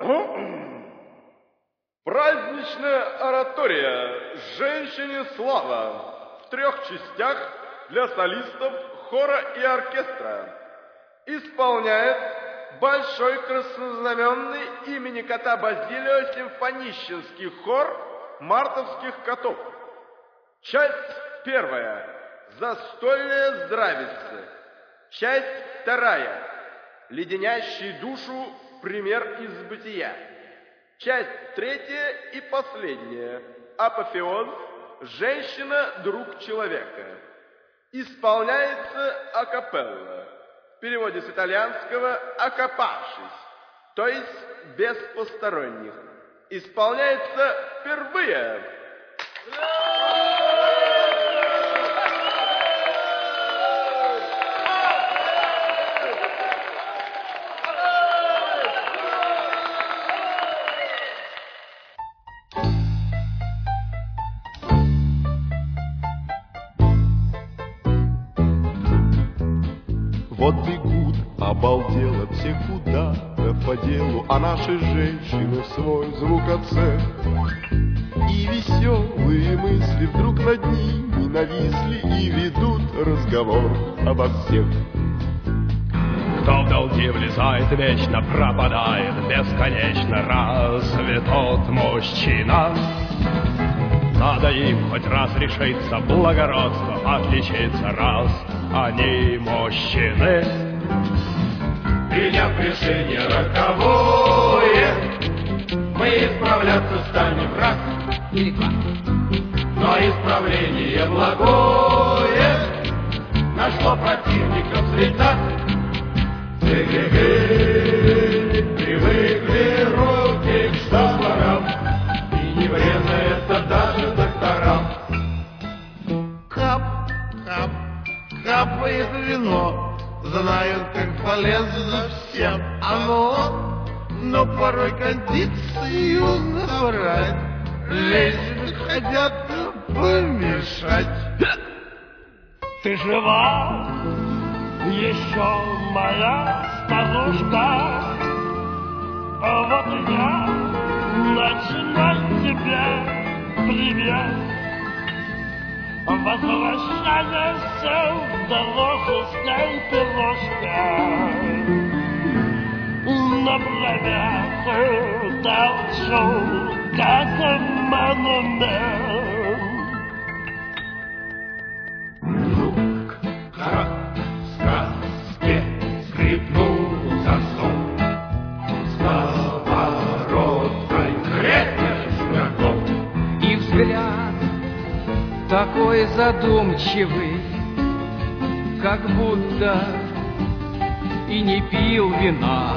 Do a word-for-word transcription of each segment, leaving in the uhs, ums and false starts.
Праздничная оратория «Женщине слава» в трех частях для солистов, хора и оркестра. Исполняет Большой краснознаменный имени кота Базилио симфонищенский хор мартовских котов. Часть первая. Застольная здравица. Часть вторая. Леденящий душу пример из бытия. Часть третья и последняя. Апофеоз. Женщина – друг человека. Исполняется акапелла. В переводе с итальянского «окопавшись», то есть без посторонних. Исполняется впервые. Вот бегут, обалдело все куда-то по делу, а наши женщины свой звукоцеп. И веселые мысли вдруг над ними нависли и ведут разговор обо всех. Кто в долги влезает, вечно пропадает, бесконечно разве тот мужчина? Надо им хоть раз решиться, благородство отличиться, раз они мужчины. Приняв решение роковое, мы исправляться станем раз или два. Но исправление благое нашло противников среда. Эгегей, привыкли руки к штопорам, и не врезается даже докторам. Хап, хап, хапает вино, знают, как полезно всем оно, но порой кондицию набрать, женщины хотят помешать. Ты жива, еще моя старушка, вот и я начинаю тебе привет. Возвращайся в дорогу с ней пирожка, на бровях толчу, как монумент. Вдруг гора в сказке скрипнул засов, с повороткой крепких шагов. И взгляд такой задумчивый, как будто и не пил вина,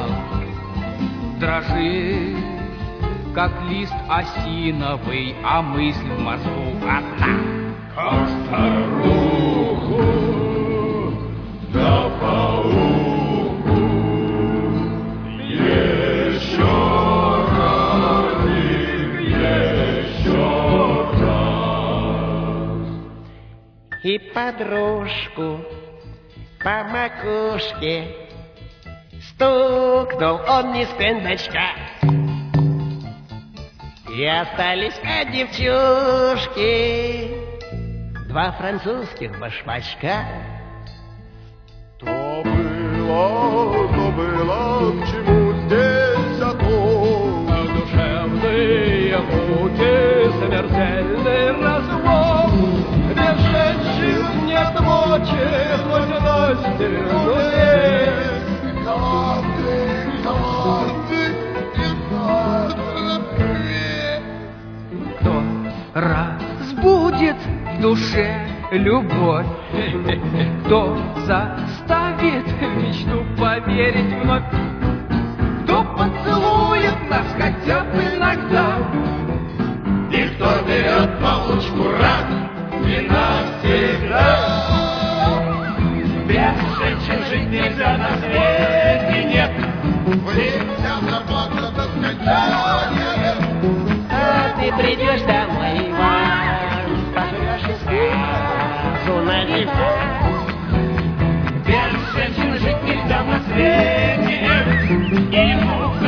дрожит, как лист осиновый, а мысль в мозгу одна. Как старуху да пауку еще разик, еще раз. И подружку по макушке стукнул он не с кондачка. И остались от девчушки два французских башмачка. То было, то было, к чему здесь окон? Душевные муки, смертельный разлом. Без женщин нет мочи, хоть на стене. Кто разбудит в душе любовь, кто заставит в мечту поверить вновь, кто поцелует нас хотя бы иногда, И кто берет получку раз и навсегда. Без женщин жить нельзя, на свете нет. Нельзя забота до скончания. А ты придешь домой, Иван, пожрешь и скажу на диван. Без женщин жить нельзя, на свете нет. И